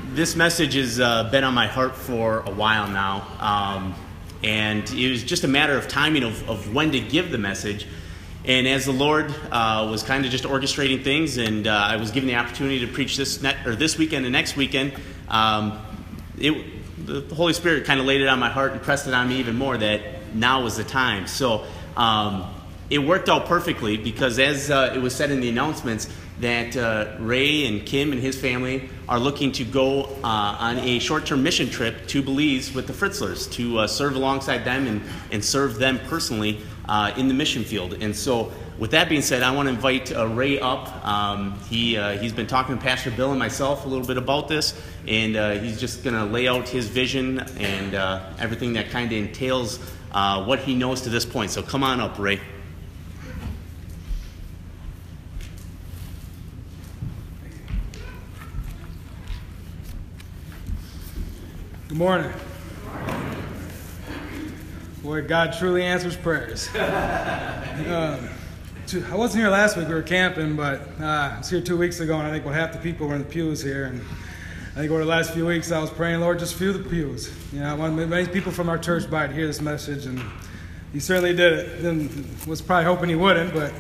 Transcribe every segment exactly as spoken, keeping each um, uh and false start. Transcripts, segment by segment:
this message has uh, been on my heart for a while now, um, and it was just a matter of timing of, of when to give the message. And as the Lord uh, was kind of just orchestrating things, and uh, I was given the opportunity to preach this ne- or this weekend and next weekend, um, it, the Holy Spirit kind of laid it on my heart and pressed it on me even more that now was the time. So um, it worked out perfectly because, as uh, it was said in the announcements, that uh, Ray and Kim and his family are looking to go uh, on a short-term mission trip to Belize with the Fritzlers to uh, serve alongside them and, and serve them personally uh, in the mission field. And so with that being said, I want to invite uh, Ray up. Um, he, uh, he's been talking to Pastor Bill and myself a little bit about this, and uh, he's just going to lay out his vision and uh, everything that kind of entails uh, what he knows to this point. So come on up, Ray. Good morning. Boy, God truly answers prayers. um, I wasn't here last week. We were camping, but uh, I was here two weeks ago, and I think about half the people were in the pews here. And I think over the last few weeks, I was praying, Lord, just fill the pews. You know, I wanted many people from our church by to hear this message, and He certainly did it. And was probably hoping He wouldn't, but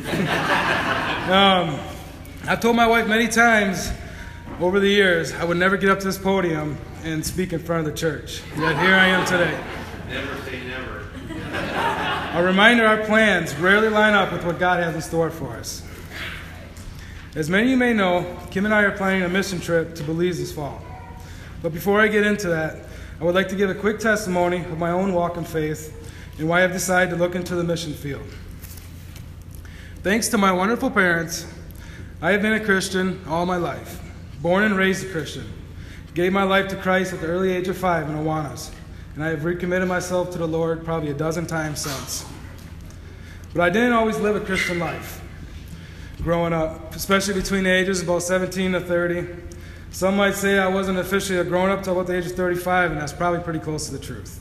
um, I've told my wife many times over the years I would never get up to this podium and speak in front of the church. Yet here I am today. Never say never. A reminder, our plans rarely line up with what God has in store for us. As many of you may know, Kim and I are planning a mission trip to Belize this fall. But before I get into that, I would like to give a quick testimony of my own walk in faith and why I've decided to look into the mission field. Thanks to my wonderful parents, I have been a Christian all my life. Born and raised a Christian. Gave my life to Christ at the early age of five in Awanas, and I have recommitted myself to the Lord probably a dozen times since. But I didn't always live a Christian life growing up, especially between the ages of about seventeen to thirty. Some might say I wasn't officially a grown-up until about the age of thirty-five, and that's probably pretty close to the truth.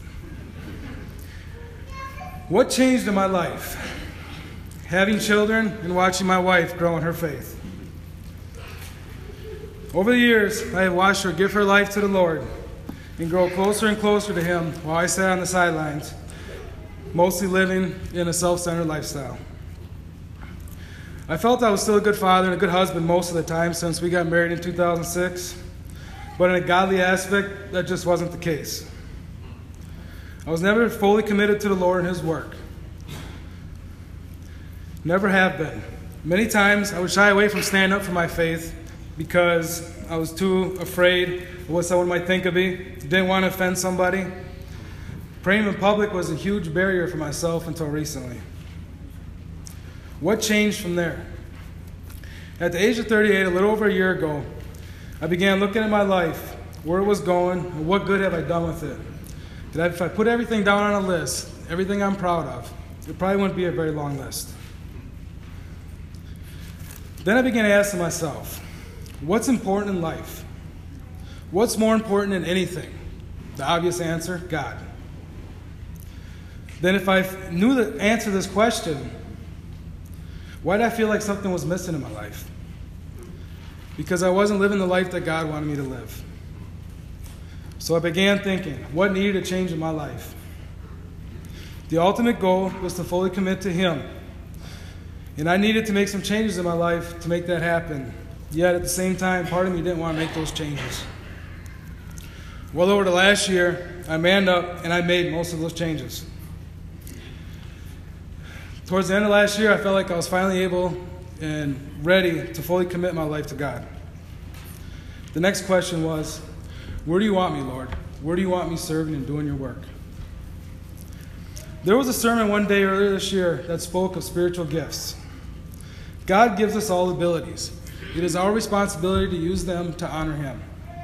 What changed in my life? Having children and watching my wife grow in her faith. Over the years, I have watched her give her life to the Lord and grow closer and closer to Him while I sat on the sidelines, mostly living in a self-centered lifestyle. I felt I was still a good father and a good husband most of the time since we got married in two thousand six, but in a godly aspect, that just wasn't the case. I was never fully committed to the Lord and His work. Never have been. Many times, I would shy away from standing up for my faith because I was too afraid of what someone might think of me, didn't want to offend somebody. Praying in public was a huge barrier for myself until recently. What changed from there? At the age of thirty-eight, a little over a year ago, I began looking at my life, where it was going, and what good have I done with it. That if I put everything down on a list, everything I'm proud of, it probably wouldn't be a very long list. Then I began to ask myself, what's important in life? What's more important than anything? The obvious answer, God. Then if I knew the answer to this question, why did I feel like something was missing in my life? Because I wasn't living the life that God wanted me to live. So I began thinking, what needed to change in my life? The ultimate goal was to fully commit to Him. And I needed to make some changes in my life to make that happen. Yet at the same time, part of me didn't want to make those changes. Well, over the last year, I manned up and I made most of those changes. Towards the end of last year, I felt like I was finally able and ready to fully commit my life to God. The next question was, where do you want me, Lord? Where do you want me serving and doing your work? There was a sermon one day earlier this year that spoke of spiritual gifts. God gives us all abilities. It is our responsibility to use them to honor Him.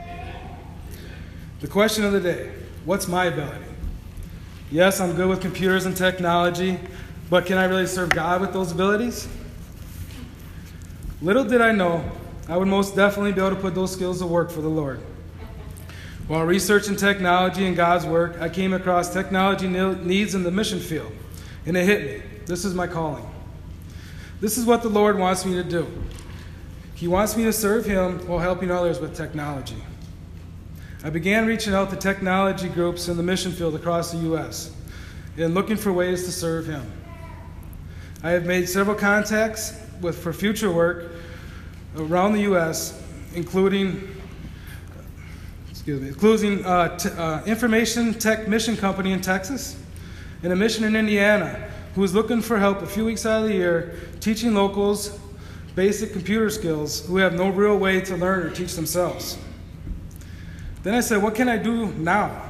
The question of the day, what's my ability? Yes, I'm good with computers and technology, but can I really serve God with those abilities? Little did I know, I would most definitely be able to put those skills to work for the Lord. While researching technology and God's work, I came across technology needs in the mission field, and it hit me. This is my calling. This is what the Lord wants me to do. He wants me to serve Him while helping others with technology. I began reaching out to technology groups in the mission field across the U S and looking for ways to serve Him. I have made several contacts with for future work around the U S, including, excuse me, including uh, t- uh, Information Tech Mission Company in Texas and a mission in Indiana who is looking for help a few weeks out of the year teaching locals basic computer skills who have no real way to learn or teach themselves. Then I said, what can I do now?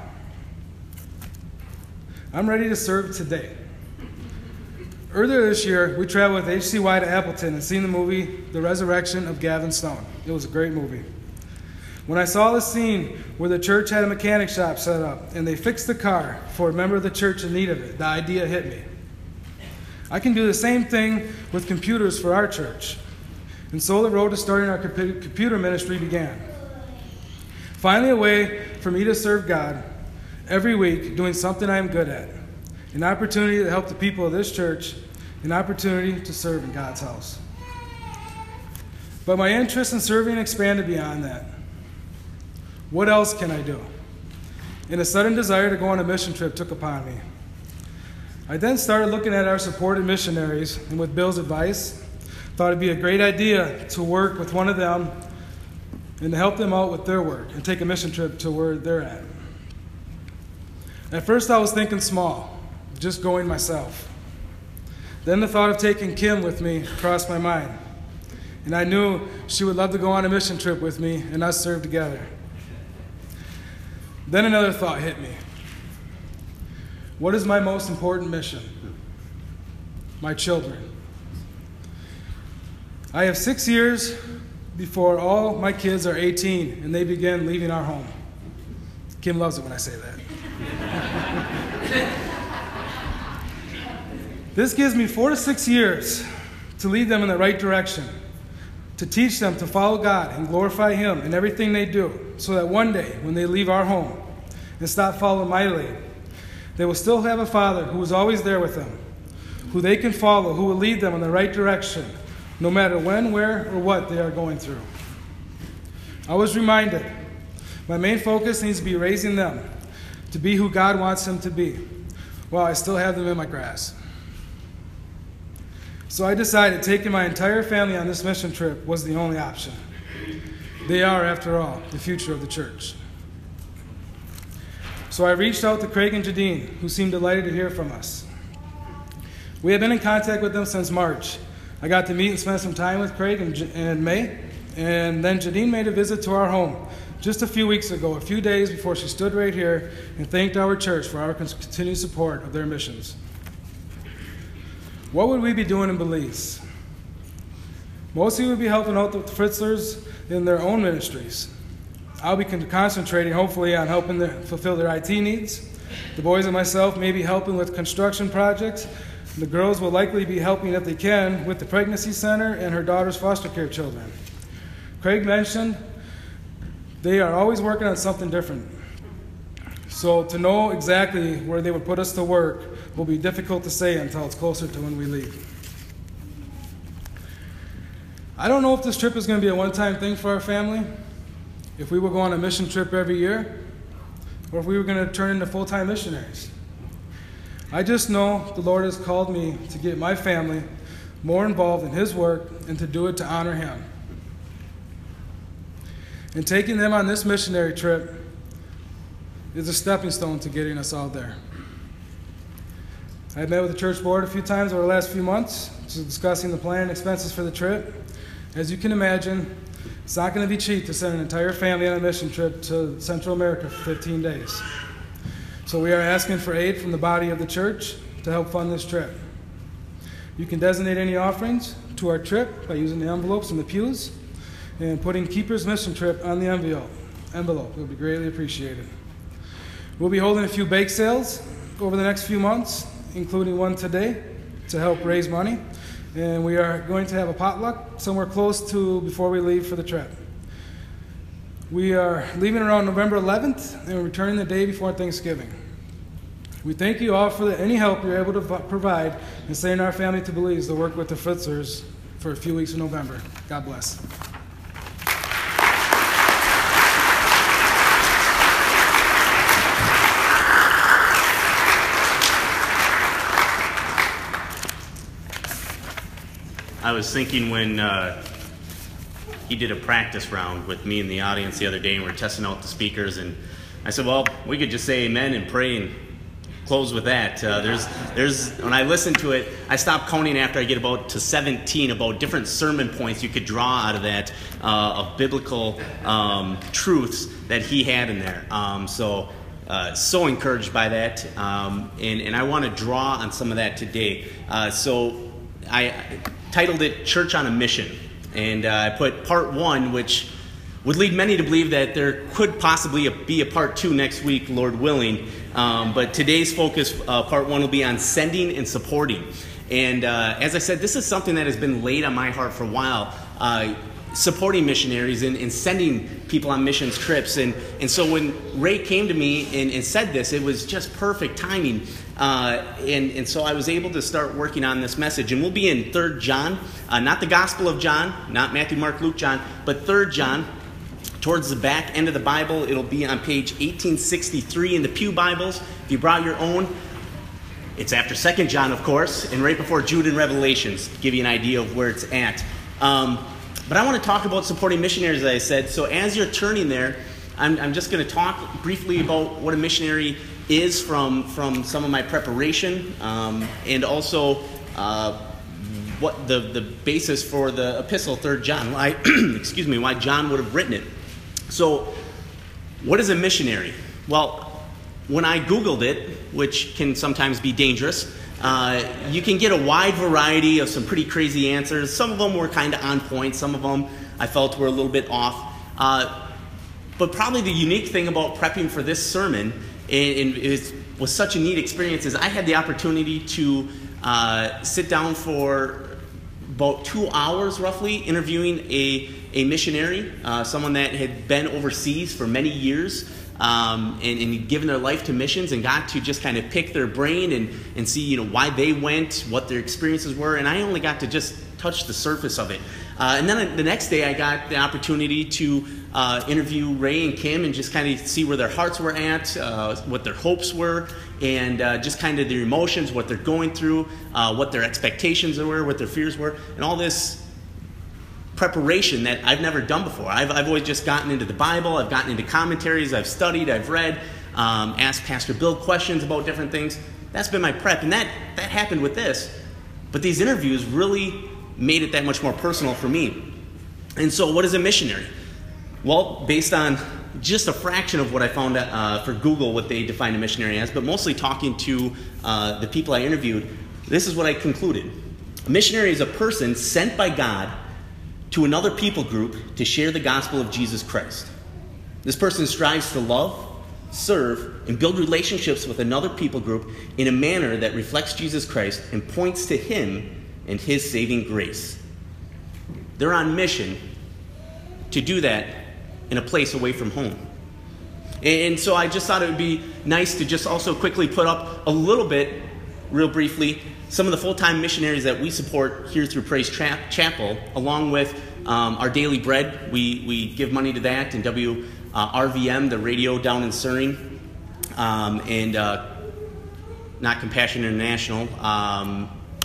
I'm ready to serve today. Earlier this year, we traveled with H C Y to Appleton and seen the movie The Resurrection of Gavin Stone. It was a great movie. When I saw the scene where the church had a mechanic shop set up and they fixed the car for a member of the church in need of it, the idea hit me. I can do the same thing with computers for our church. And so the road to starting our computer ministry began. Finally, a way for me to serve God every week doing something I am good at. An opportunity to help the people of this church, an opportunity to serve in God's house. But my interest in serving expanded beyond that. What else can I do? And a sudden desire to go on a mission trip took upon me. I then started looking at our supported missionaries, and with Bill's advice, thought it'd be a great idea to work with one of them and to help them out with their work and take a mission trip to where they're at. At first I was thinking small, just going myself. Then the thought of taking Kim with me crossed my mind. And I knew she would love to go on a mission trip with me and us serve together. Then another thought hit me. What is my most important mission? My children. I have six years before all my kids are eighteen and they begin leaving our home. Kim loves it when I say that. This gives me four to six years to lead them in the right direction, to teach them to follow God and glorify Him in everything they do, so that one day when they leave our home and stop following my lead, they will still have a Father who is always there with them, who they can follow, who will lead them in the right direction, no matter when, where, or what they are going through. I was reminded my main focus needs to be raising them to be who God wants them to be, while I still have them in my grasp. So I decided taking my entire family on this mission trip was the only option. They are, after all, the future of the church. So I reached out to Craig and Jadine, who seemed delighted to hear from us. We have been in contact with them since March. I got to meet and spend some time with Craig in, in May, and then Jadine made a visit to our home just a few weeks ago, a few days before she stood right here and thanked our church for our continued support of their missions. What would we be doing in Belize? Mostly we would be helping out the Fritzlers in their own ministries. I'll be concentrating, hopefully, on helping them fulfill their I T needs. The boys and myself may be helping with construction projects. The girls will likely be helping, if they can, with the pregnancy center and her daughter's foster care children. Craig mentioned they are always working on something different. So to know exactly where they would put us to work will be difficult to say until it's closer to when we leave. I don't know if this trip is going to be a one-time thing for our family, if we will go on a mission trip every year, or if we were going to turn into full-time missionaries. I just know the Lord has called me to get my family more involved in His work and to do it to honor Him. And taking them on this missionary trip is a stepping stone to getting us all there. I've met with the church board a few times over the last few months, discussing the plan and expenses for the trip. As you can imagine, it's not going to be cheap to send an entire family on a mission trip to Central America for fifteen days. So we are asking for aid from the body of the church to help fund this trip. You can designate any offerings to our trip by using the envelopes in the pews and putting Keeper's Mission Trip on the envelope. Envelope. It will be greatly appreciated. We'll be holding a few bake sales over the next few months, including one today, to help raise money. And we are going to have a potluck somewhere close to before we leave for the trip. We are leaving around November eleventh and we're returning the day before Thanksgiving. We thank you all for the, any help you're able to provide in sending our family to Belize to work with the Fritzlers for a few weeks in November. God bless. I was thinking when uh, he did a practice round with me in the audience the other day, and we we're testing out the speakers, and I said, well, we could just say amen and pray and close with that. Uh, there's, there's. When I listen to it, I stop counting after I get about to seventeen about different sermon points you could draw out of that, uh, of biblical um, truths that he had in there. Um, so, uh, so encouraged by that, um, and and I want to draw on some of that today. Uh, so, I titled it "Church on a Mission," and uh, I put part one, which would lead many to believe that there could possibly be a part two next week, Lord willing. Um, but today's focus, uh, part one, will be on sending and supporting. And uh, as I said, this is something that has been laid on my heart for a while, uh, supporting missionaries and, and sending people on missions trips. And, and so when Ray came to me and, and said this, it was just perfect timing. Uh, and, and so I was able to start working on this message. And we'll be in Third John, uh, not the Gospel of John, not Matthew, Mark, Luke, John, but Third John. Towards the back end of the Bible, it'll be on page eighteen sixty-three in the Pew Bibles. If you brought your own, it's after Second John, of course, and right before Jude and Revelations, to give you an idea of where it's at. Um, but I want to talk about supporting missionaries, as I said. So as you're turning there, I'm, I'm just going to talk briefly about what a missionary is from, from some of my preparation, um, and also uh, what the, the basis for the epistle, Third John, why, excuse me, why John would have written it. So, what is a missionary? Well, when I Googled it, which can sometimes be dangerous, uh, you can get a wide variety of some pretty crazy answers. Some of them were kind of on point. Some of them I felt were a little bit off. Uh, but probably the unique thing about prepping for this sermon, and, and it was such a neat experience, is I had the opportunity to uh, sit down for about two hours roughly interviewing a, a missionary, uh, someone that had been overseas for many years um, and, and given their life to missions, and got to just kind of pick their brain and, and see, you know, why they went, what their experiences were, and I only got to just touch the surface of it. Uh, and then the next day I got the opportunity to uh, interview Ray and Kim and just kind of see where their hearts were at, uh, what their hopes were, and uh, just kind of their emotions, what they're going through, uh, what their expectations were, what their fears were, and all this preparation that I've never done before. I've, I've always just gotten into the Bible, I've gotten into commentaries, I've studied, I've read, um, asked Pastor Bill questions about different things. That's been my prep, and that, that happened with this. But these interviews really made it that much more personal for me. And so what is a missionary? Well, based on just a fraction of what I found uh, for Google, what they define a missionary as, but mostly talking to uh, the people I interviewed, this is what I concluded. A missionary is a person sent by God to another people group to share the gospel of Jesus Christ. This person strives to love, serve, and build relationships with another people group in a manner that reflects Jesus Christ and points to Him and His saving grace. They're on mission to do that in a place away from home. And so I just thought it would be nice to just also quickly put up a little bit, real briefly, some of the full-time missionaries that we support here through Praise Tra- Chapel, along with um, our Daily Bread. We, we give money to that, and W R V M, the radio down in Surrey, um, and uh, not Compassion International, um,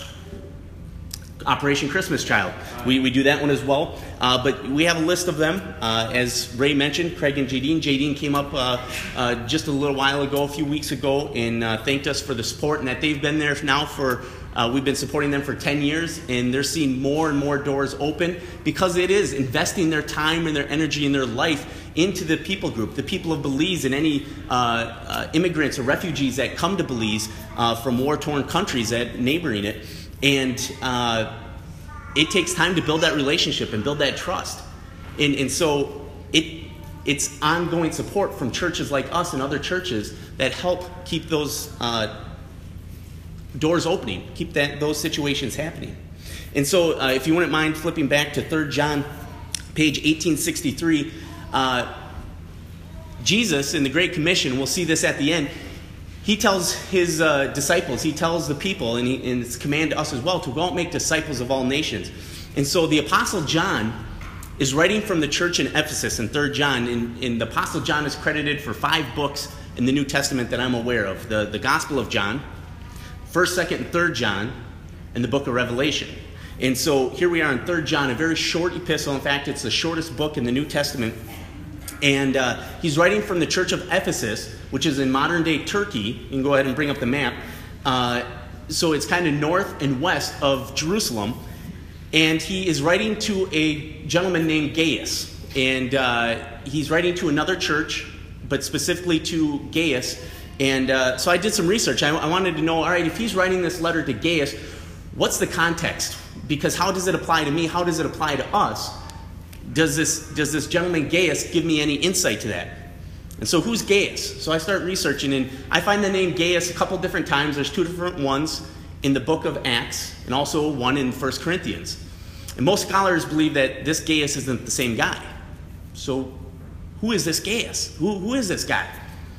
Operation Christmas Child. We, we do that one as well. Uh, but we have a list of them. Uh, as Ray mentioned, Craig and Jadine. Jadine came up uh, uh, just a little while ago, a few weeks ago, and uh, thanked us for the support, and that they've been there now for, uh, we've been supporting them for ten years, and they're seeing more and more doors open because it is investing their time and their energy and their life into the people group, the people of Belize, and any uh, uh, immigrants or refugees that come to Belize uh, from war-torn countries that neighboring it. And uh, it takes time to build that relationship and build that trust. And, and so it it's ongoing support from churches like us and other churches that help keep those uh, doors opening, keep that those situations happening. And so uh, if you wouldn't mind flipping back to Third John, page eighteen sixty-three, uh, Jesus in the Great Commission, we'll see this at the end, He tells his uh, disciples, he tells the people, and, he, and it's command to us as well, to go out and make disciples of all nations. And so the Apostle John is writing from the church in Ephesus in Third John, and, and the Apostle John is credited for five books in the New Testament that I'm aware of. The, the Gospel of John, First, Second, and Third John, and the book of Revelation. And so here we are in Third John, a very short epistle. In fact, it's the shortest book in the New Testament. And uh, he's writing from the church of Ephesus, which is in modern-day Turkey. You can go ahead and bring up the map. Uh, so it's kind of north and west of Jerusalem. And he is writing to a gentleman named Gaius. And uh, he's writing to another church, but specifically to Gaius. And uh, so I did some research. I, I wanted to know, all right, if he's writing this letter to Gaius, what's the context? Because how does it apply to me? How does it apply to us? Does this, does this gentleman Gaius give me any insight to that? And so who's Gaius? So I start researching, and I find the name Gaius a couple different times. There's two different ones in the book of Acts, and also one in First Corinthians. And most scholars believe that this Gaius isn't the same guy. So who is this Gaius? Who, who is this guy?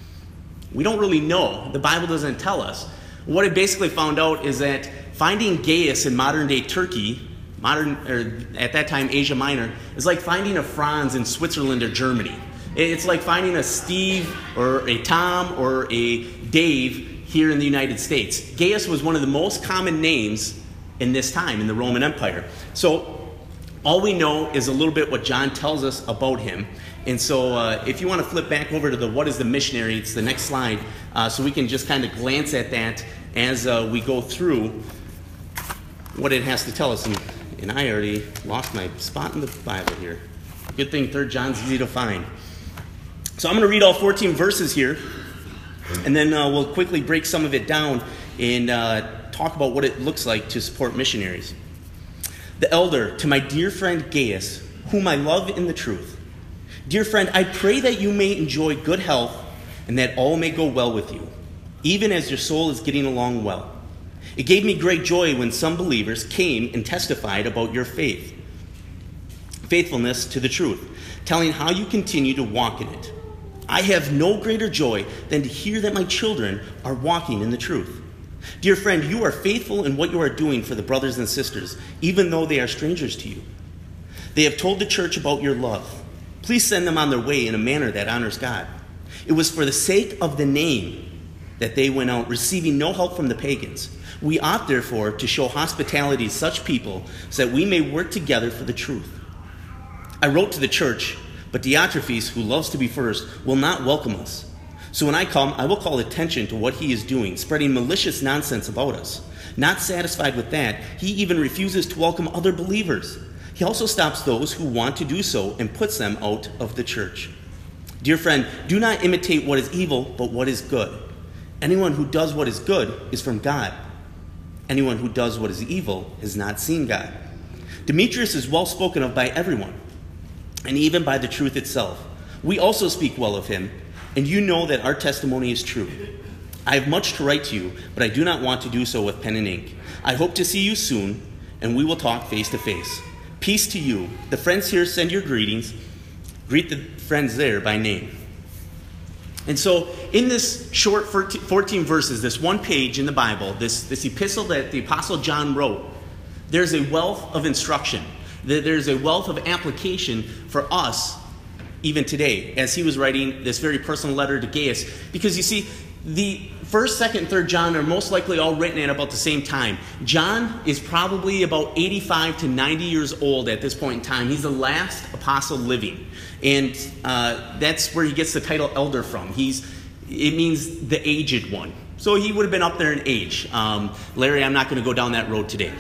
We don't really know. The Bible doesn't tell us. What I basically found out is that finding Gaius in modern-day Turkey, modern, or at that time Asia Minor, is like finding a Franz in Switzerland or Germany. It's like finding a Steve or a Tom or a Dave here in the United States. Gaius was one of the most common names in this time in the Roman Empire. So all we know is a little bit what John tells us about him. And so uh, if you want to flip back over to the What is the Missionary, it's the next slide, uh, so we can just kind of glance at that as uh, we go through what it has to tell us. And, and I already lost my spot in the Bible here. Good thing Third John's easy to find. So I'm going to read all fourteen verses here, and then uh, we'll quickly break some of it down and uh, talk about what it looks like to support missionaries. The elder, to my dear friend Gaius, whom I love in the truth. Dear friend, I pray that you may enjoy good health and that all may go well with you, even as your soul is getting along well. It gave me great joy when some believers came and testified about your faith, faithfulness to the truth, telling how you continue to walk in it. I have no greater joy than to hear that my children are walking in the truth. Dear friend, you are faithful in what you are doing for the brothers and sisters, even though they are strangers to you. They have told the church about your love. Please send them on their way in a manner that honors God. It was for the sake of the name that they went out, receiving no help from the pagans. We ought, therefore, to show hospitality to such people so that we may work together for the truth. I wrote to the church, but Diotrephes, who loves to be first, will not welcome us. So when I come, I will call attention to what he is doing, spreading malicious nonsense about us. Not satisfied with that, he even refuses to welcome other believers. He also stops those who want to do so and puts them out of the church. Dear friend, do not imitate what is evil, but what is good. Anyone who does what is good is from God. Anyone who does what is evil has not seen God. Demetrius is well spoken of by everyone, and even by the truth itself. We also speak well of him, and you know that our testimony is true. I have much to write to you, but I do not want to do so with pen and ink. I hope to see you soon, and we will talk face to face. Peace to you. The friends here send your greetings. Greet the friends there by name. And so in this short fourteen verses, this one page in the Bible, this, this epistle that the Apostle John wrote, there's a wealth of instruction. There's a wealth of application for us even today as he was writing this very personal letter to Gaius. Because you see, the first, second, and third John are most likely all written at about the same time. John is probably about eighty-five to ninety years old at this point in time. He's the last apostle living. And uh, that's where he gets the title elder from. He's, it means the aged one. So he would have been up there in age. Um, Larry, I'm not going to go down that road today.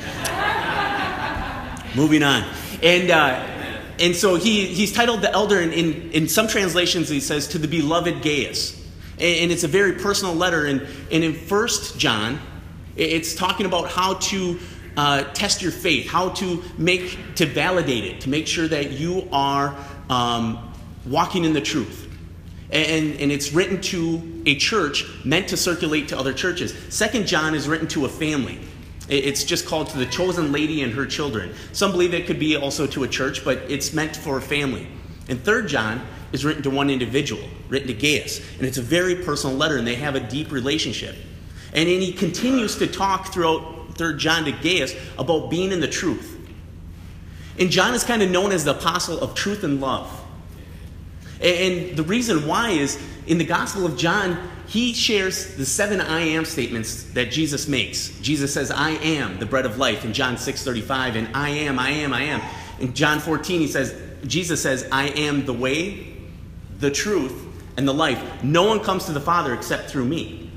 Moving on. And uh, and so he, he's titled the elder, and in, in some translations he says, to the beloved Gaius. And, and it's a very personal letter. And, and in First John, it's talking about how to uh, test your faith, how to make, to validate it, to make sure that you are um, walking in the truth. And, and it's written to a church meant to circulate to other churches. Second John is written to a family. It's just called to the chosen lady and her children. Some believe it could be also to a church, but it's meant for a family. And Third John is written to one individual, written to Gaius. And it's a very personal letter, and they have a deep relationship. And then he continues to talk throughout Third John to Gaius about being in the truth. And John is kind of known as the apostle of truth and love. And the reason why is in the Gospel of John, he shares the seven I am statements that Jesus makes. Jesus says, I am the bread of life in John six thirty-five, and I am, I am, I am. In John fourteen, he says, Jesus says, I am the way, the truth, and the life. No one comes to the Father except through me.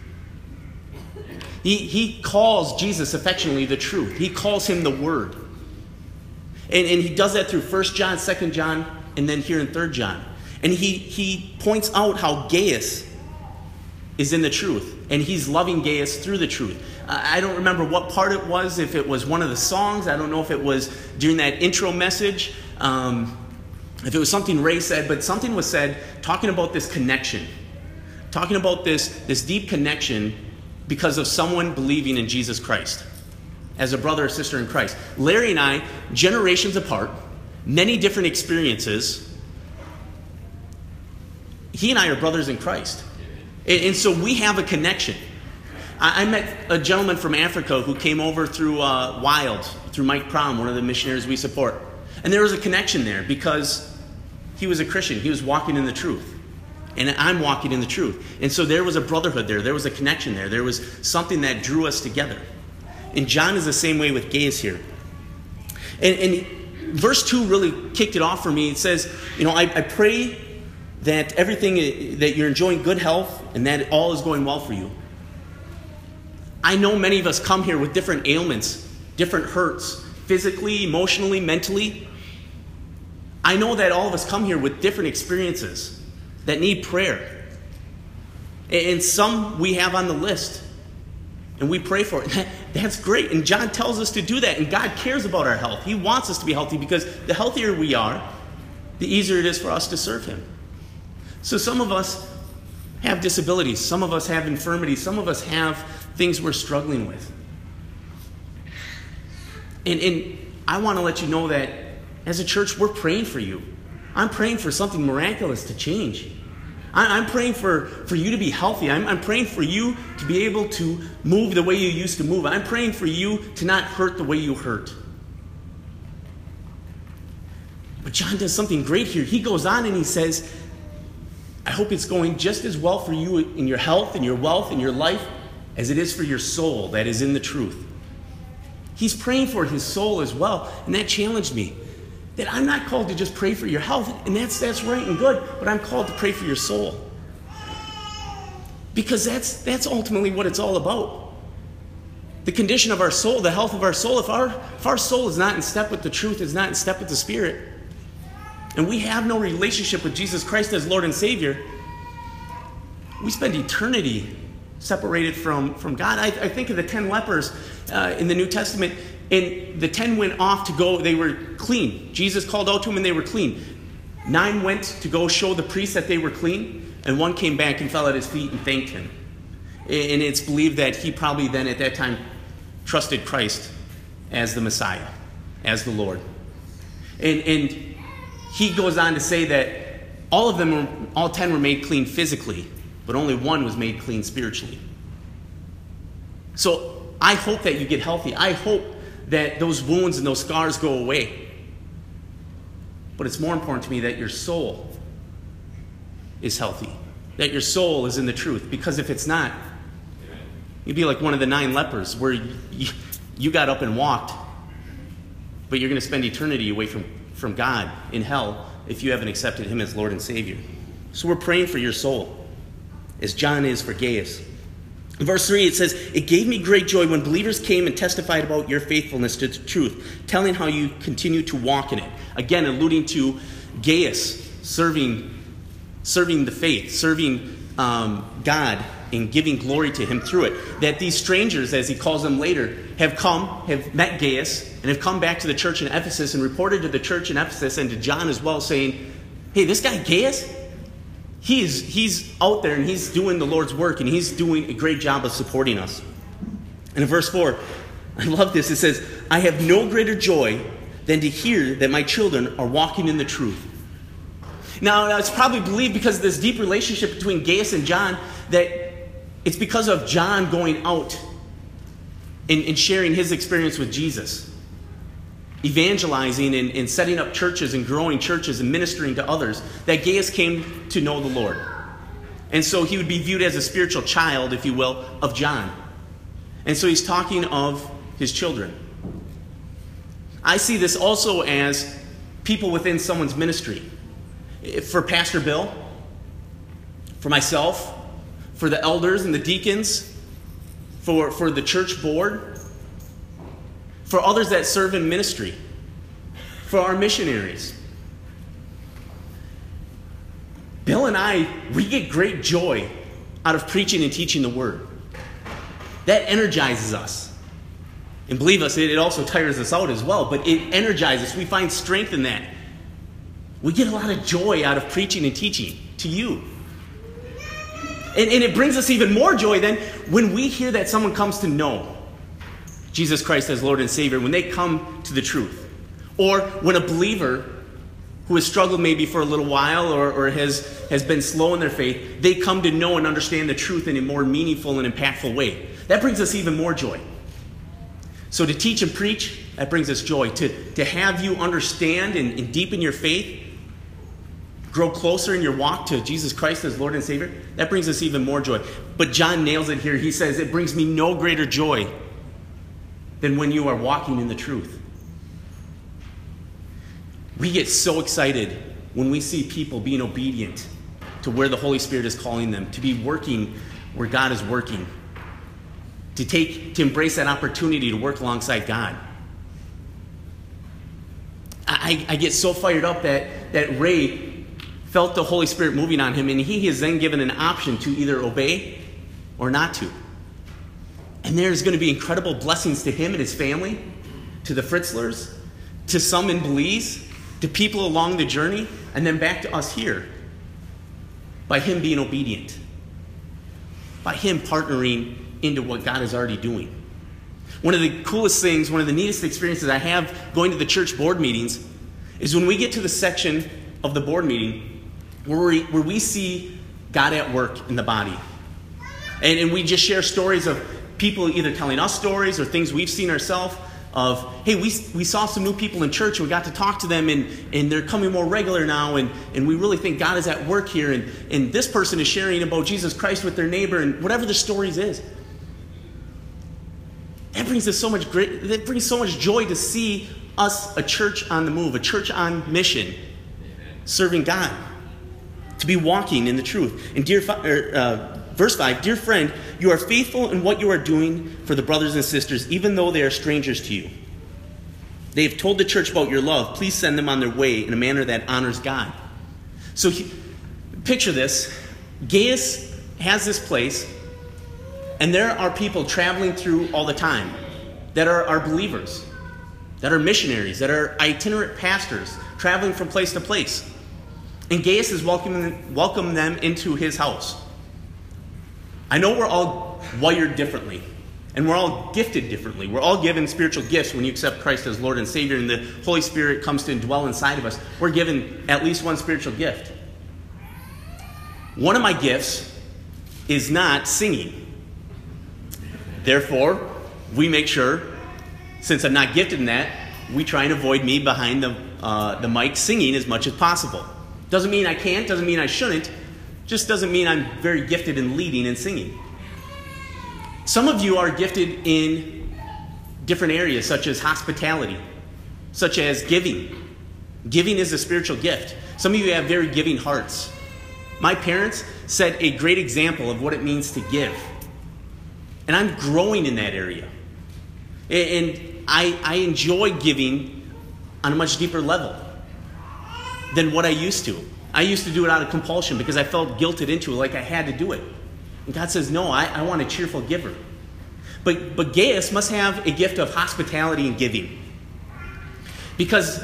He, he calls Jesus affectionately the truth. He calls him the Word. And, and he does that through First John, Second John, and then here in Third John. And he, he points out how Gaius is in the truth. And he's loving Gaius through the truth. I don't remember what part it was, if it was one of the songs. I don't know if it was during that intro message, um, if it was something Ray said, but something was said talking about this connection. Talking about this, this deep connection because of someone believing in Jesus Christ as a brother or sister in Christ. Larry and I, generations apart, many different experiences, he and I are brothers in Christ. And, and so we have a connection. I, I met a gentleman from Africa who came over through uh, Wild, through Mike Prom, one of the missionaries we support. And there was a connection there because he was a Christian. He was walking in the truth. And I'm walking in the truth. And so there was a brotherhood there. There was a connection there. There was something that drew us together. And John is the same way with Gaius here. And, and verse two really kicked it off for me. It says, you know, I, I pray that everything, that you're enjoying good health and that all is going well for you. I know many of us come here with different ailments, different hurts, physically, emotionally, mentally. I know that all of us come here with different experiences that need prayer. And some we have on the list. And we pray for it. That's great. And John tells us to do that. And God cares about our health. He wants us to be healthy because the healthier we are, the easier it is for us to serve him. So some of us have disabilities. Some of us have infirmities. Some of us have things we're struggling with. And, and I want to let you know that as a church, we're praying for you. I'm praying for something miraculous to change. I'm praying for, for you to be healthy. I'm, I'm praying for you to be able to move the way you used to move. I'm praying for you to not hurt the way you hurt. But John does something great here. He goes on and he says, I hope it's going just as well for you in your health and your wealth and your life as it is for your soul that is in the truth. He's praying for his soul as well. And that challenged me. That I'm not called to just pray for your health, and that's that's right and good, but I'm called to pray for your soul. Because that's that's ultimately what it's all about. The condition of our soul, the health of our soul, if our, if our soul is not in step with the truth, is not in step with the Spirit, and we have no relationship with Jesus Christ as Lord and Savior, we spend eternity separated from, from God. I, I think of the ten lepers uh, in the New Testament. And the ten went off to go, they were clean. Jesus called out to them and they were clean. Nine went to go show the priest that they were clean, and one came back and fell at his feet and thanked him. And it's believed that he probably then at that time trusted Christ as the Messiah, as the Lord. And, and he goes on to say that all of them, were, all ten were made clean physically, but only one was made clean spiritually. So I hope that you get healthy. I hope that those wounds and those scars go away. But it's more important to me that your soul is healthy, that your soul is in the truth. Because if it's not, you'd be like one of the nine lepers where you, you got up and walked, but you're going to spend eternity away from, from God in hell if you haven't accepted him as Lord and Savior. So we're praying for your soul, as John is for Gaius. In verse three, it says, it gave me great joy when believers came and testified about your faithfulness to the truth, telling how you continue to walk in it. Again, alluding to Gaius serving, serving the faith, serving um, God and giving glory to him through it. That these strangers, as he calls them later, have come, have met Gaius, and have come back to the church in Ephesus and reported to the church in Ephesus and to John as well, saying, hey, this guy Gaius, He's, he's out there and he's doing the Lord's work and he's doing a great job of supporting us. And in verse four, I love this. It says, I have no greater joy than to hear that my children are walking in the truth. Now, it's probably believed because of this deep relationship between Gaius and John that it's because of John going out and, and sharing his experience with Jesus. evangelizing and, and setting up churches and growing churches and ministering to others, that Gaius came to know the Lord. And so he would be viewed as a spiritual child, if you will, of John. And so he's talking of his children. I see this also as people within someone's ministry. For Pastor Bill, for myself, for the elders and the deacons, for, for the church board, for others that serve in ministry, for our missionaries. Bill and I, we get great joy out of preaching and teaching the Word. That energizes us. And believe us, it also tires us out as well, but it energizes us. We find strength in that. We get a lot of joy out of preaching and teaching to you. And, and it brings us even more joy then when we hear that someone comes to know Jesus Christ as Lord and Savior, when they come to the truth. Or when a believer who has struggled maybe for a little while or, or has, has been slow in their faith, they come to know and understand the truth in a more meaningful and impactful way. That brings us even more joy. So to teach and preach, that brings us joy. To, to have you understand and, and deepen your faith, grow closer in your walk to Jesus Christ as Lord and Savior, that brings us even more joy. But John nails it here. He says, it brings me no greater joy than when you are walking in the truth. We get so excited when we see people being obedient to where the Holy Spirit is calling them, to be working where God is working, to take, to embrace that opportunity to work alongside God. I, I get so fired up that, that Ray felt the Holy Spirit moving on him, and he is then given an option to either obey or not to. And there's going to be incredible blessings to him and his family, to the Fritzlers, to some in Belize, to people along the journey, and then back to us here by him being obedient, by him partnering into what God is already doing. One of the coolest things, one of the neatest experiences I have going to the church board meetings is when we get to the section of the board meeting where we, where we see God at work in the body. And, and we just share stories of people either telling us stories or things we've seen ourselves of, hey, we we saw some new people in church and we got to talk to them and, and they're coming more regular now and, and we really think God is at work here and, and this person is sharing about Jesus Christ with their neighbor and whatever the stories is. That brings us so much great, that brings so much joy to see us a church on the move, a church on mission, serving God, to be walking in the truth. And dear, uh, verse five, dear friend, you are faithful in what you are doing for the brothers and sisters, even though they are strangers to you. They have told the church about your love. Please send them on their way in a manner that honors God. So he, picture this. Gaius has this place, and there are people traveling through all the time that are, are believers, that are missionaries, that are itinerant pastors, traveling from place to place. And Gaius is welcoming, welcoming them into his house. I know we're all wired differently, and we're all gifted differently. We're all given spiritual gifts when you accept Christ as Lord and Savior, and the Holy Spirit comes to indwell inside of us. We're given at least one spiritual gift. One of my gifts is not singing. Therefore, we make sure, since I'm not gifted in that, we try and avoid me behind the, uh, the mic singing as much as possible. Doesn't mean I can't, doesn't mean I shouldn't, just doesn't mean I'm very gifted in leading and singing. Some of you are gifted in different areas, such as hospitality, such as giving. Giving is a spiritual gift. Some of you have very giving hearts. My parents set a great example of what it means to give. And I'm growing in that area. And I, I enjoy giving on a much deeper level than what I used to. I used to do it out of compulsion because I felt guilted into it, like I had to do it. And God says, no, I, I want a cheerful giver. But, but Gaius must have a gift of hospitality and giving. Because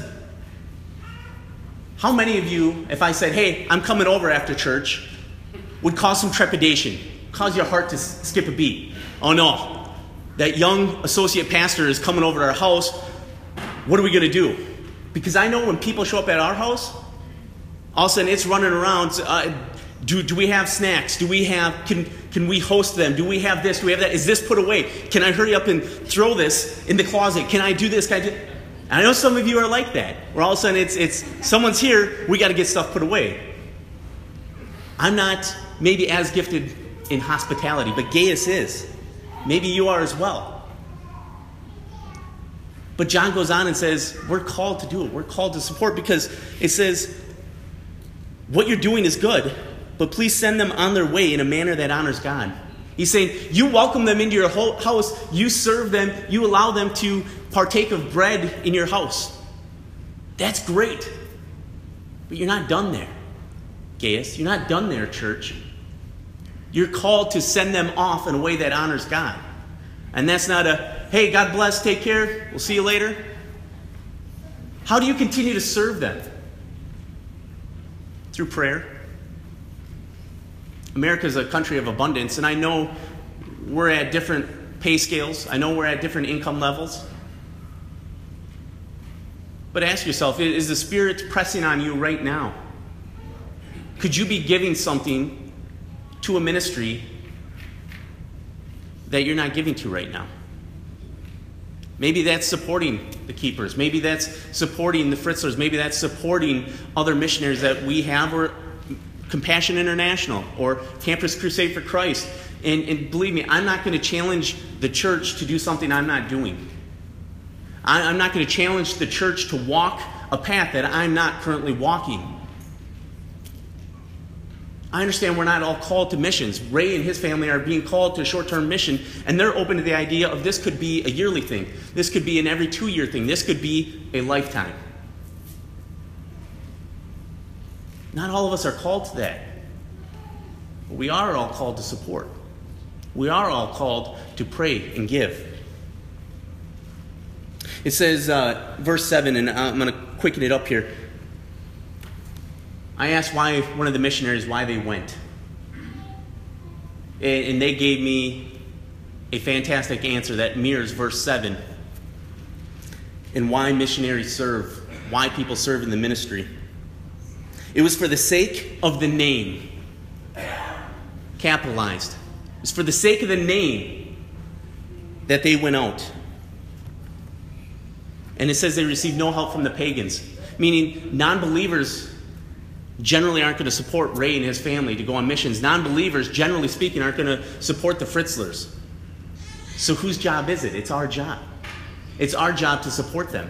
how many of you, if I said, hey, I'm coming over after church, would cause some trepidation, cause your heart to skip a beat? Oh no, that young associate pastor is coming over to our house. What are we going to do? Because I know when people show up at our house, all of a sudden it's running around. Uh, do, do we have snacks? Do we have, can, can we host them? Do we have this? Do we have that? Is this put away? Can I hurry up and throw this in the closet? Can I do this? Can I do? And I know some of you are like that, where all of a sudden it's, it's someone's here, we got to get stuff put away. I'm not maybe as gifted in hospitality, but Gaius is. Maybe you are as well. But John goes on and says, we're called to do it. We're called to support, because it says, what you're doing is good, but please send them on their way in a manner that honors God. He's saying, you welcome them into your whole house, you serve them, you allow them to partake of bread in your house. That's great. But you're not done there, Gaius. You're not done there, church. You're called to send them off in a way that honors God. And that's not a, hey, God bless, take care, we'll see you later. How do you continue to serve them? Through prayer. America is a country of abundance, and I know we're at different pay scales. I know we're at different income levels. But ask yourself, is the Spirit pressing on you right now? Could you be giving something to a ministry that you're not giving to right now? Maybe that's supporting the Keepers. Maybe that's supporting the Fritzlers. Maybe that's supporting other missionaries that we have, or Compassion International, or Campus Crusade for Christ. And, and believe me, I'm not going to challenge the church to do something I'm not doing. I, I'm not going to challenge the church to walk a path that I'm not currently walking. I understand we're not all called to missions. Ray and his family are being called to a short-term mission, and they're open to the idea of this could be a yearly thing. This could be an every two-year thing. This could be a lifetime. Not all of us are called to that. But we are all called to support. We are all called to pray and give. It says, uh, verse seven, and I'm going to quicken it up here. I asked why one of the missionaries why they went. And, and they gave me a fantastic answer that mirrors verse seven. And why missionaries serve, why people serve in the ministry. It was for the sake of the name. Capitalized. It was for the sake of the name that they went out. And it says they received no help from the pagans. Meaning non-believers generally aren't going to support Ray and his family to go on missions. Non-believers, generally speaking, aren't going to support the Fritzlers. So whose job is it? It's our job. It's our job to support them.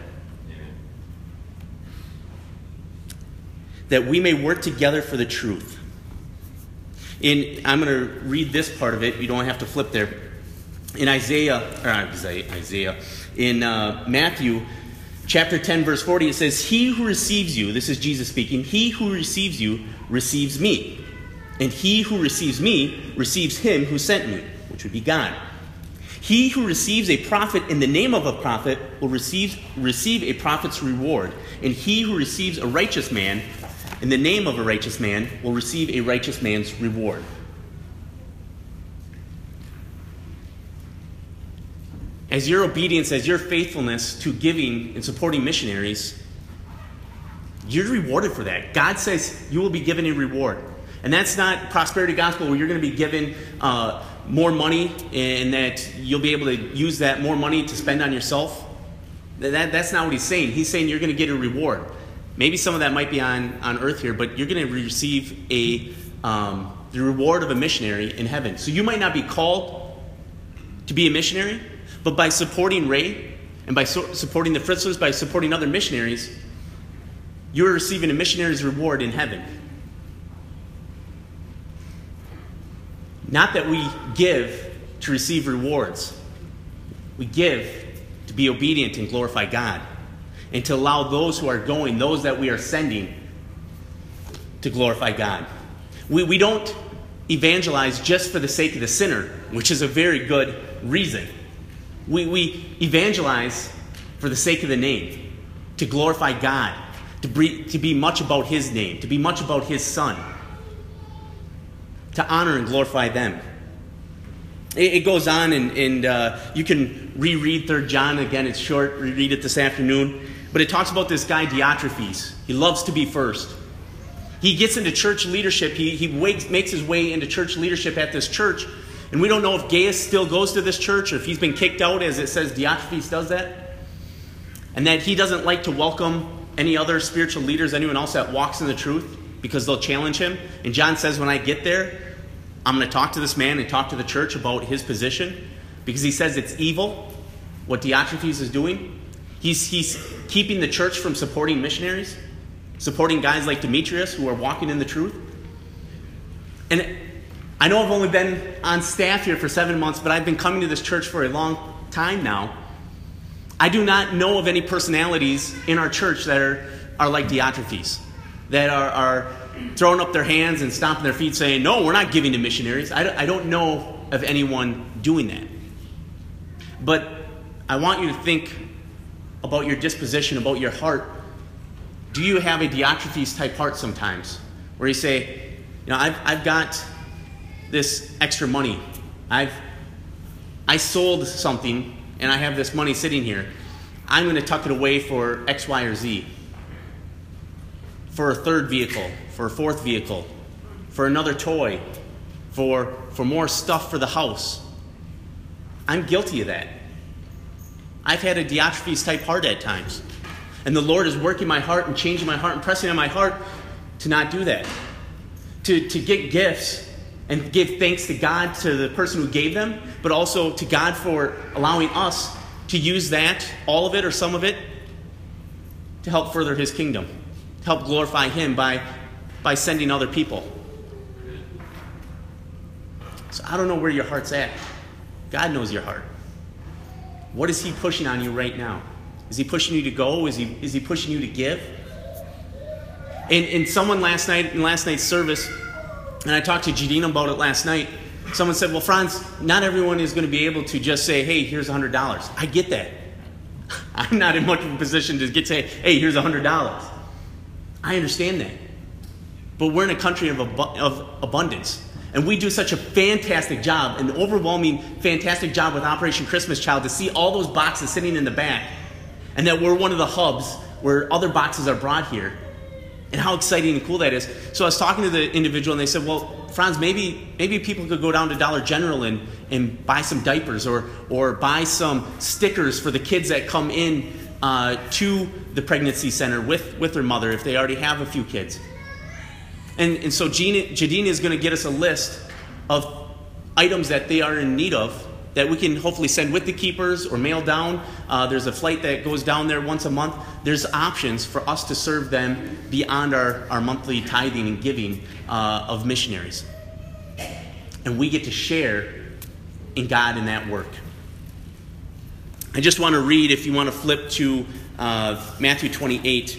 That we may work together for the truth. In, I'm going to read this part of it. You don't have to flip there. In Isaiah, or Isaiah, Isaiah in uh, Matthew chapter ten, verse forty, it says, he who receives you, this is Jesus speaking, he who receives you receives me. And he who receives me receives him who sent me, which would be God. He who receives a prophet in the name of a prophet will receive, receive a prophet's reward. And he who receives a righteous man in the name of a righteous man will receive a righteous man's reward. As your obedience, as your faithfulness to giving and supporting missionaries, you're rewarded for that. God says you will be given a reward. And that's not prosperity gospel where you're going to be given uh, more money and that you'll be able to use that more money to spend on yourself. That, that's not what he's saying. He's saying you're going to get a reward. Maybe some of that might be on, on earth here, but you're going to receive a um, the reward of a missionary in heaven. So you might not be called to be a missionary, but by supporting Ray and by so- supporting the Fritzlers, by supporting other missionaries, you're receiving a missionary's reward in heaven. Not that we give to receive rewards. We give to be obedient and glorify God, and to allow those who are going, those that we are sending, to glorify God. We, we don't evangelize just for the sake of the sinner, which is a very good reason. We, we evangelize for the sake of the name, to glorify God, to be, to be much about his name, to be much about his Son, to honor and glorify them. It, it goes on, and, and uh, you can reread Third John. Again, it's short. Reread it this afternoon. But it talks about this guy, Diotrephes. He loves to be first. He gets into church leadership. He, he wakes, makes his way into church leadership at this church. And we don't know if Gaius still goes to this church or if he's been kicked out, as it says Diotrephes does that. and that he doesn't like to welcome any other spiritual leaders, anyone else that walks in the truth, because they'll challenge him. And John says, when I get there, I'm going to talk to this man and talk to the church about his position, because he says it's evil what Diotrephes is doing. He's, he's keeping the church from supporting missionaries, supporting guys like Demetrius who are walking in the truth. And I know I've only been on staff here for seven months, but I've been coming to this church for a long time now. I do not know of any personalities in our church that are, are like Diotrephes, that are, are throwing up their hands and stomping their feet saying, no, we're not giving to missionaries. I don't, I don't know of anyone doing that. But I want you to think about your disposition, about your heart. Do you have a Diotrephes type heart sometimes, where you say, you know, I've, I've got this extra money. I've I sold something and I have this money sitting here. I'm going to tuck it away for X, Y, or Z. For a third vehicle, for a fourth vehicle, for another toy, for, for more stuff for the house. I'm guilty of that. I've had a Diotrephes type heart at times. And the Lord is working my heart and changing my heart and pressing on my heart to not do that. To, to get gifts and give thanks to God, to the person who gave them, but also to God for allowing us to use that, all of it or some of it, to help further his kingdom, to help glorify him by, by sending other people. So I don't know where your heart's at. God knows your heart. What is he pushing on you right now? Is he pushing you to go? Is he, is he pushing you to give? And, and someone last night, in last night's service, and I talked to Jadina about it last night, someone said, well, Franz, not everyone is going to be able to just say, hey, here's one hundred dollars. I get that. I'm not in much of a position to get say, hey, here's one hundred dollars. I understand that. But we're in a country of, ab- of abundance. And we do such a fantastic job, an overwhelming, fantastic job with Operation Christmas Child, to see all those boxes sitting in the back, and that we're one of the hubs where other boxes are brought here, and how exciting and cool that is. So I was talking to the individual, and they said, well, Franz, maybe maybe people could go down to Dollar General and, and buy some diapers, or, or buy some stickers for the kids that come in uh, to the pregnancy center with, with their mother, if they already have a few kids. And, and so Gina, Jadina is going to get us a list of items that they are in need of that we can hopefully send with the keepers or mail down. Uh, there's a flight that goes down there once a month. There's options for us to serve them beyond our, our monthly tithing and giving uh, of missionaries. And we get to share in God in that work. I just want to read, if you want to flip to uh, Matthew twenty-eight.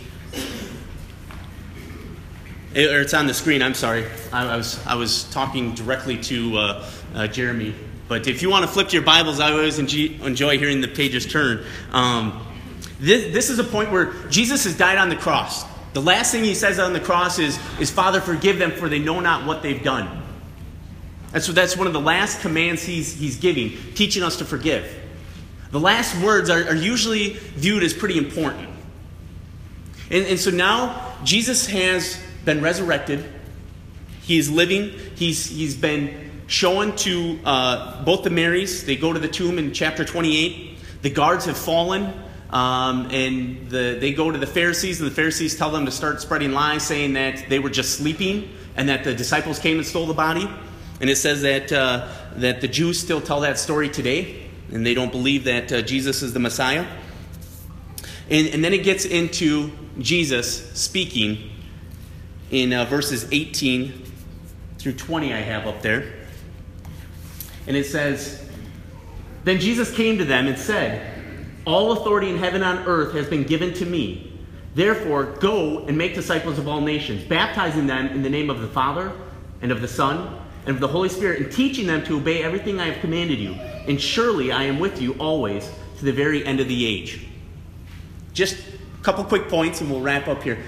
It, or it's on the screen, I'm sorry. I, I was I was talking directly to uh, uh, Jeremy. But if you want to flip to your Bibles, I always enjoy hearing the pages turn. Um, this, this is a point where Jesus has died on the cross. The last thing he says on the cross is, is Father, forgive them, for they know not what they've done. That's, that's one of the last commands he's, he's giving, teaching us to forgive. The last words are, are usually viewed as pretty important. And, and so now Jesus has been resurrected. He is living. He's, he's been shown to uh, both the Marys. They go to the tomb in chapter twenty-eight. The guards have fallen, um, and the, they go to the Pharisees, and the Pharisees tell them to start spreading lies, saying that they were just sleeping, and that the disciples came and stole the body. And it says that uh, that the Jews still tell that story today, and they don't believe that uh, Jesus is the Messiah. And, and then it gets into Jesus speaking in uh, verses eighteen through twenty I have up there. And it says, then Jesus came to them and said, all authority in heaven and on earth has been given to me. Therefore, go and make disciples of all nations, baptizing them in the name of the Father and of the Son and of the Holy Spirit, and teaching them to obey everything I have commanded you. And surely I am with you always to the very end of the age. Just a couple quick points and we'll wrap up here.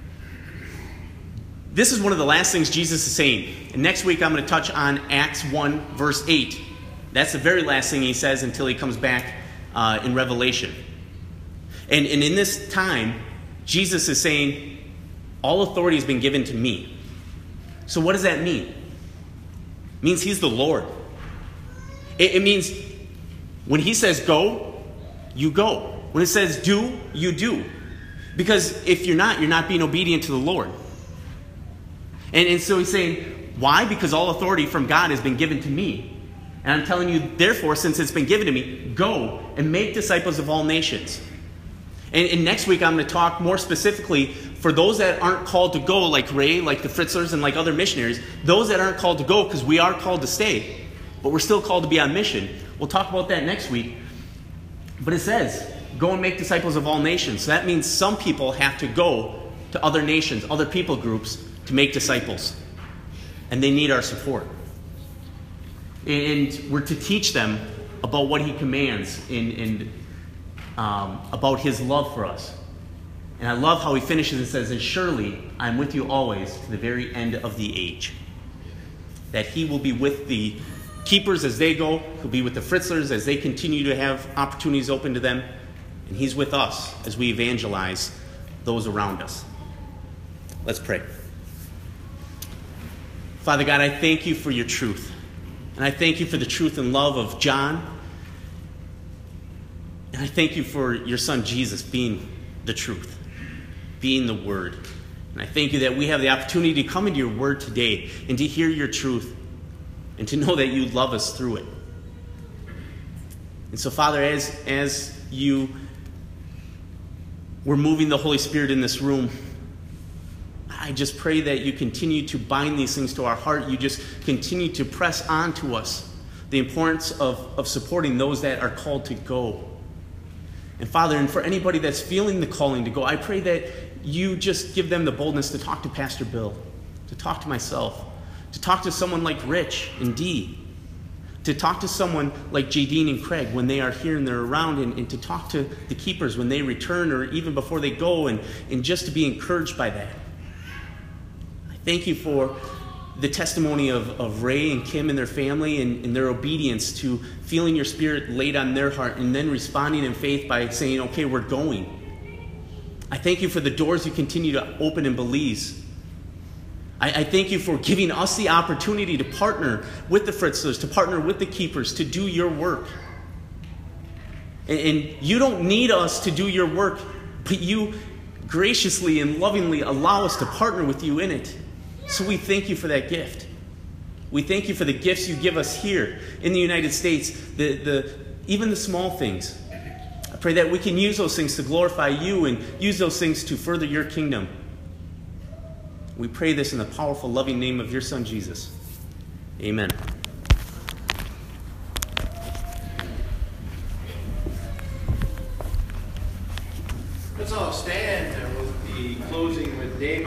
This is one of the last things Jesus is saying. And next week I'm going to touch on Acts one, verse eight. That's the very last thing he says until he comes back uh, in Revelation. And, and in this time, Jesus is saying, all authority has been given to me. So what does that mean? It means he's the Lord. It, it means when he says go, you go. When it says do, you do. Because if you're not, you're not being obedient to the Lord. And, and so he's saying, why? Because all authority from God has been given to me. And I'm telling you, therefore, since it's been given to me, go and make disciples of all nations. And, and next week I'm going to talk more specifically for those that aren't called to go, like Ray, like the Fritzlers, and like other missionaries. Those that aren't called to go, because we are called to stay, but we're still called to be on mission. We'll talk about that next week. But it says, go and make disciples of all nations. So that means some people have to go to other nations, other people groups, to make disciples. And they need our support. And we're to teach them about what he commands and, and um, about his love for us. And I love how he finishes and says, and surely I'm with you always to the very end of the age. That he will be with the keepers as they go. He'll be with the Fritzlers as they continue to have opportunities open to them. And he's with us as we evangelize those around us. Let's pray. Father God, I thank you for your truth. And I thank you for the truth and love of John. And I thank you for your son Jesus being the truth, being the word. And I thank you that we have the opportunity to come into your word today and to hear your truth and to know that you love us through it. And so, Father, as, as you were moving the Holy Spirit in this room, I just pray that you continue to bind these things to our heart. You just continue to press on to us the importance of, of supporting those that are called to go. And Father, and for anybody that's feeling the calling to go, I pray that you just give them the boldness to talk to Pastor Bill, to talk to myself, to talk to someone like Rich and Dee, to talk to someone like Jadine and Craig when they are here and they're around, and, and to talk to the keepers when they return or even before they go, and, and just to be encouraged by that. Thank you for the testimony of, of Ray and Kim and their family and, and their obedience to feeling your Spirit laid on their heart and then responding in faith by saying, okay, we're going. I thank you for the doors you continue to open in Belize. I, I thank you for giving us the opportunity to partner with the Fritzlers, to partner with the keepers, to do your work. And, and you don't need us to do your work, but you graciously and lovingly allow us to partner with you in it. So we thank you for that gift. We thank you for the gifts you give us here in the United States, the, the, even the small things. I pray that we can use those things to glorify you and use those things to further your kingdom. We pray this in the powerful, loving name of your Son, Jesus. Amen. Let's all stand with the closing with David.